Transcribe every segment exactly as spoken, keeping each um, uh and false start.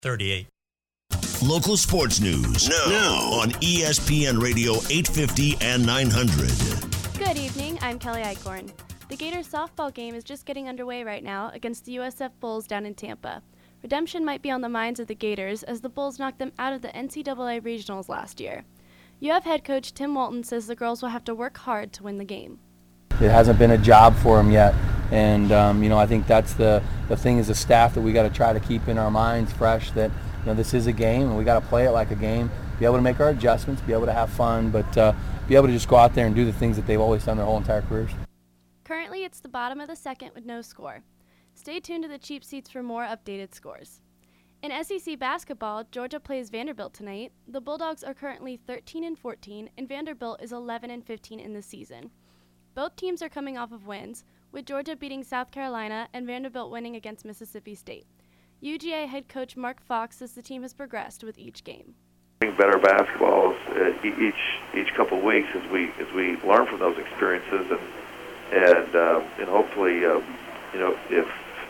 thirty-eight. Local sports news now, now on E S P N Radio eight fifty and nine hundred. Good evening, I'm Kelly Eichhorn. The Gators softball game is just getting underway right now against the U S F Bulls down in Tampa. Redemption might be on the minds of the Gators as the Bulls knocked them out of the N C double A regionals last year. U F head coach Tim Walton says the girls will have to work hard to win the game. It hasn't been a job for them yet, and um, you know I think that's the, the thing as a staff that we got to try to keep in our minds fresh, that you know this is a game and we got to play it like a game, be able to make our adjustments, be able to have fun, but uh, be able to just go out there and do the things that they've always done their whole entire careers. Currently it's the bottom of the second with no score. Stay tuned to the Cheap Seats for more updated scores. In S E C basketball, Georgia plays Vanderbilt tonight. The Bulldogs are currently thirteen and fourteen, and Vanderbilt is eleven and fifteen in the season. Both teams are coming off of wins, with Georgia beating South Carolina and Vanderbilt winning against Mississippi State. U G A head coach Mark Fox says the team has progressed with each game. Better basketballs uh, each each couple of weeks as we as we learn from those experiences, and and uh, and hopefully uh, you know if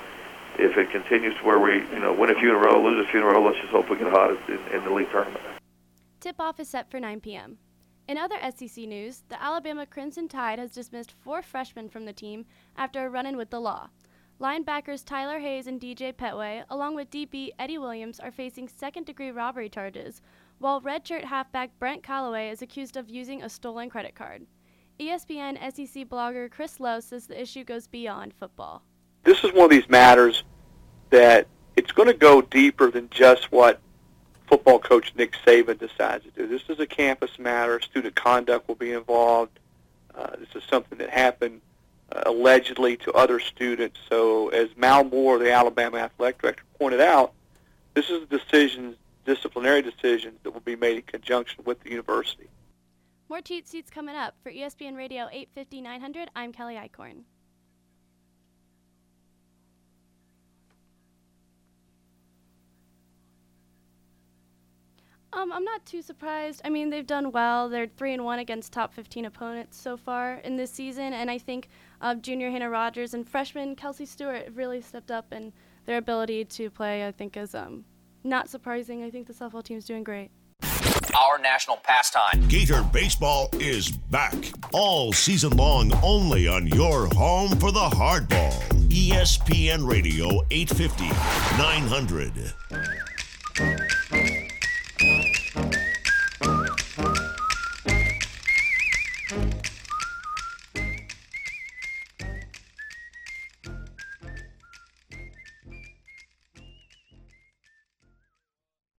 if it continues to where we you know win a few in a row, lose a few in a row, let's just hope we get hot in, in the league tournament. Tip-off is set for nine p.m. In other S E C news, the Alabama Crimson Tide has dismissed four freshmen from the team after a run-in with the law. Linebackers Tyler Hayes and D J Petway, along with D B Eddie Williams, are facing second-degree robbery charges, while redshirt halfback Brent Calloway is accused of using a stolen credit card. E S P N S E C blogger Chris Lowe says the issue goes beyond football. This is one of these matters that it's going to go deeper than just what football coach Nick Saban decides to do. This is a campus matter. Student conduct will be involved. Uh, this is something that happened uh, allegedly to other students. So as Mal Moore, the Alabama athletic director, pointed out, this is a decision, disciplinary decisions that will be made in conjunction with the university. More Cheat Seats coming up. For E S P N Radio eight fifty, nine hundred, I'm Kelly Eichhorn. Um, I'm not too surprised. I mean, they've done well. They're three and one against top fifteen opponents so far in this season, and I think uh, junior Hannah Rogers and freshman Kelsey Stewart have really stepped up, and their ability to play, I think, is um, not surprising. I think the softball team's doing great. Our national pastime. Gator baseball is back all season long, only on your home for the hardball. E S P N Radio eight fifty, nine hundred.